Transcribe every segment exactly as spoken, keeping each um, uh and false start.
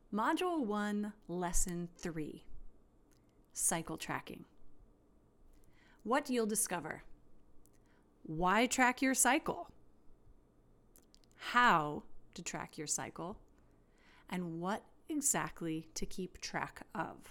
Module one, Lesson three, Cycle Tracking. What you'll discover: why track your cycle, how to track your cycle, and what exactly to keep track of.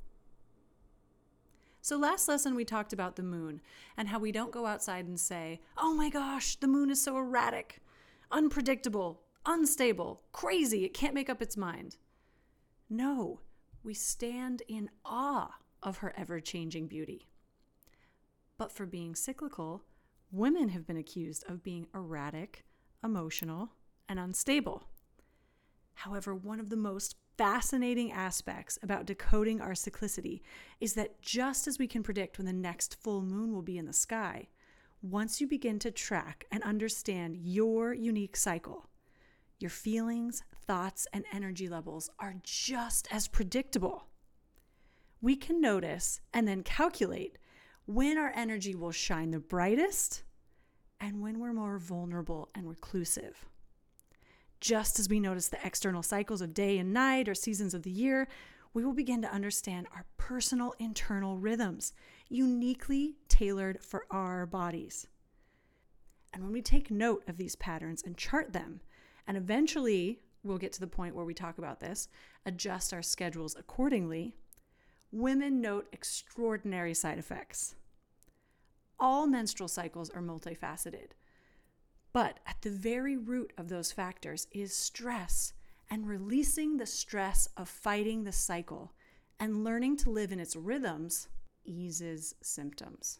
So last lesson we talked about the moon and how we don't go outside and say, oh my gosh, the moon is so erratic, unpredictable, unstable, crazy, it can't make up its mind. No, we stand in awe of her ever-changing beauty. But for being cyclical, women have been accused of being erratic, emotional, and unstable. However, one of the most fascinating aspects about decoding our cyclicity is that just as we can predict when the next full moon will be in the sky, once you begin to track and understand your unique cycle, your feelings, thoughts, and energy levels are just as predictable. We can notice and then calculate when our energy will shine the brightest and when we're more vulnerable and reclusive. Just as we notice the external cycles of day and night or seasons of the year, we will begin to understand our personal internal rhythms, uniquely tailored for our bodies. And when we take note of these patterns and chart them, and eventually, we'll get to the point where we talk about this, adjust our schedules accordingly, women note extraordinary side effects. All menstrual cycles are multifaceted, but at the very root of those factors is stress, and releasing the stress of fighting the cycle and learning to live in its rhythms eases symptoms.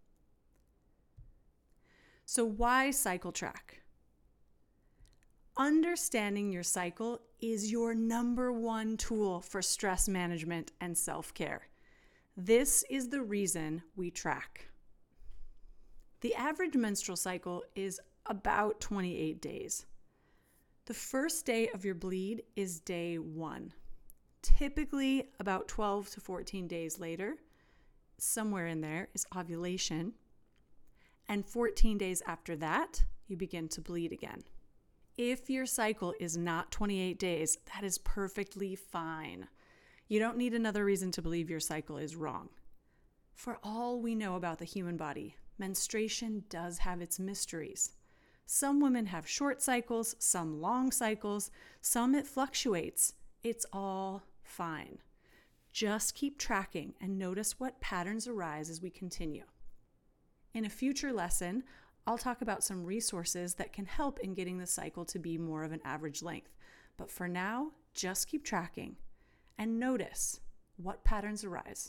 So why cycle track? Understanding your cycle is your number one tool for stress management and self-care. This is the reason we track. The average menstrual cycle is about twenty-eight days. The first day of your bleed is day one. Typically about twelve to fourteen days later, somewhere in there, is ovulation. And fourteen days after that, you begin to bleed again. If your cycle is not twenty-eight days, that is perfectly fine. You don't need another reason to believe your cycle is wrong. For all we know about the human body, menstruation does have its mysteries. Some women have short cycles, some long cycles, some it fluctuates. It's all fine. Just keep tracking and notice what patterns arise as we continue. In a future lesson, I'll talk about some resources that can help in getting the cycle to be more of an average length. But for now, just keep tracking and notice what patterns arise.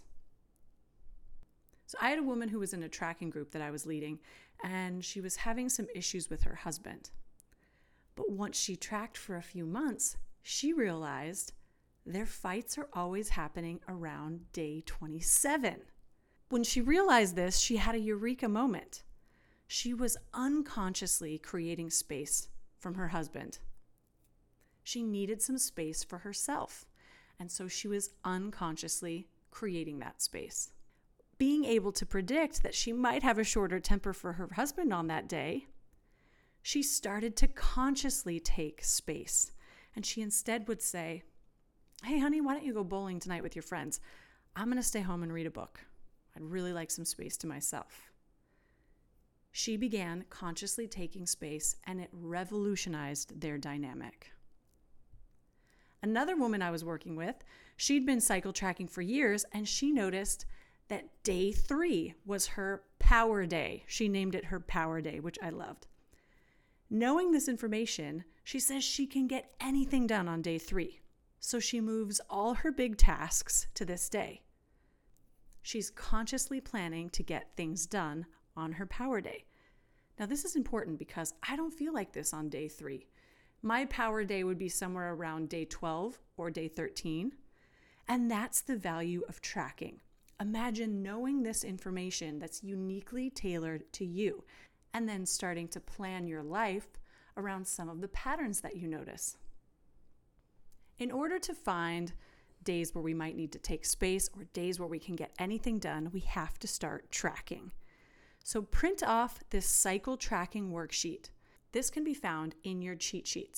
So I had a woman who was in a tracking group that I was leading, and she was having some issues with her husband. But once she tracked for a few months, she realized their fights are always happening around day twenty-seven. When she realized this, she had a eureka moment. She was unconsciously creating space from her husband. She needed some space for herself, and so she was unconsciously creating that space. Being able to predict that she might have a shorter temper for her husband on that day, she started to consciously take space, and she instead would say, hey honey, why don't you go bowling tonight with your friends? I'm going to stay home and read a book. I'd really like some space to myself. She began consciously taking space, and it revolutionized their dynamic. Another woman I was working with, she'd been cycle tracking for years, and she noticed that day three was her power day. She named it her power day, which I loved. Knowing this information, she says she can get anything done on day three. So she moves all her big tasks to this day. She's consciously planning to get things done on her power day. Now, this is important because I don't feel like this on day three. My power day would be somewhere around day twelve or day thirteen. And that's the value of tracking. Imagine knowing this information that's uniquely tailored to you, and then starting to plan your life around some of the patterns that you notice. In order to find days where we might need to take space or days where we can get anything done, we have to start tracking. So print off this cycle tracking worksheet. This can be found in your cheat sheets.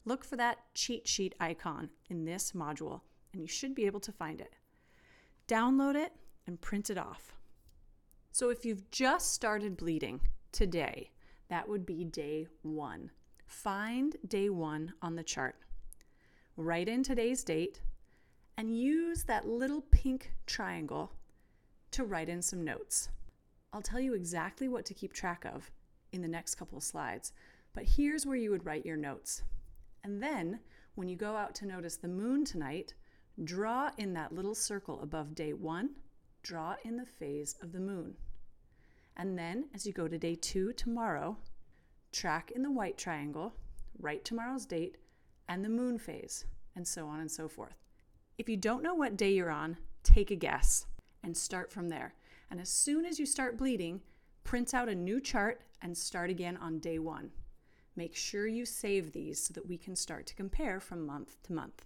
look for that cheat sheet icon in this module, and you should be able to find it. Download it and print it off. So if you've just started bleeding today, that would be day one. Find day one on the chart. Write in today's date and use that little pink triangle to write in some notes. I'll tell you exactly what to keep track of in the next couple of slides, but here's where you would write your notes. And then when you go out to notice the moon tonight, draw in that little circle above day one, draw in the phase of the moon. And then as you go to day two tomorrow, track in the white triangle, write tomorrow's date and the moon phase, and so on and so forth. If you don't know what day you're on, take a guess and start from there. And as soon as you start bleeding, print out a new chart and start again on day one. Make sure you save these so that we can start to compare from month to month.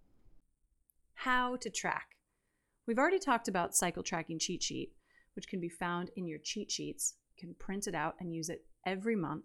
How to track. We've already talked about cycle tracking cheat sheet, which can be found in your cheat sheets. You can print it out and use it every month.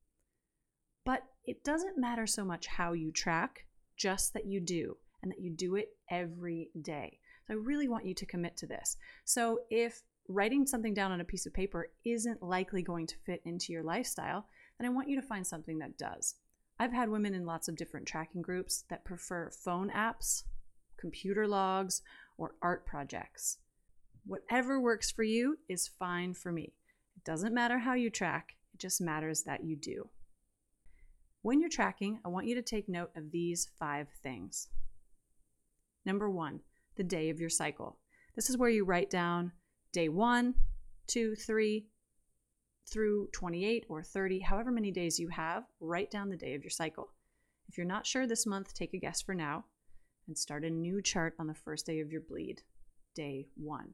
But it doesn't matter so much how you track, just that you do, and that you do it every day. So I really want you to commit to this. So if writing something down on a piece of paper isn't likely going to fit into your lifestyle, then I want you to find something that does. I've had women in lots of different tracking groups that prefer phone apps, computer logs, or art projects. Whatever works for you is fine for me. It doesn't matter how you track, it just matters that you do. When you're tracking, I want you to take note of these five things. Number one, the day of your cycle. This is where you write down day one, two, three, through twenty-eight or thirty, however many days you have, write down the day of your cycle. If you're not sure this month, take a guess for now and start a new chart on the first day of your bleed, day one.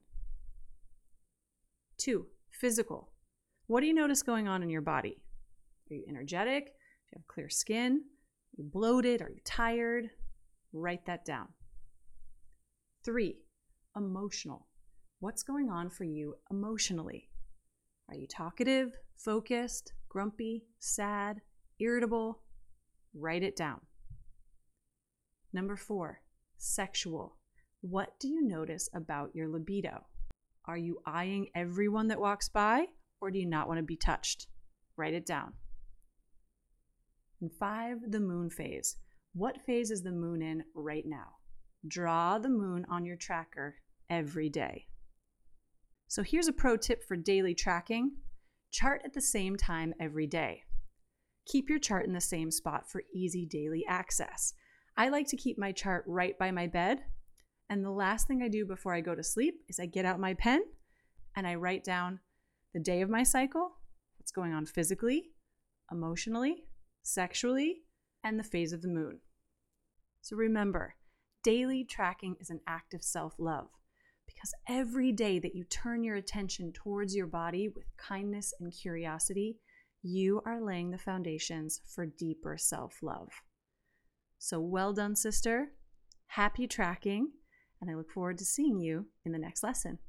Two, physical. What do you notice going on in your body? Are you energetic? Do you have clear skin? Are you bloated? Are you tired? Write that down. Three, emotional. What's going on for you emotionally? Are you talkative, focused, grumpy, sad, irritable? Write it down. Number four, sexual. What do you notice about your libido? Are you eyeing everyone that walks by, or do you not want to be touched? Write it down. And five, the moon phase. What phase is the moon in right now? Draw the moon on your tracker every day. So here's a pro tip for daily tracking. Chart at the same time every day. Keep your chart in the same spot for easy daily access. I like to keep my chart right by my bed, and the last thing I do before I go to sleep is I get out my pen and I write down the day of my cycle, what's going on physically, emotionally, sexually, and the phase of the moon. So remember, daily tracking is an act of self-love, because every day that you turn your attention towards your body with kindness and curiosity, you are laying the foundations for deeper self-love. So well done, sister. Happy tracking, and I look forward to seeing you in the next lesson.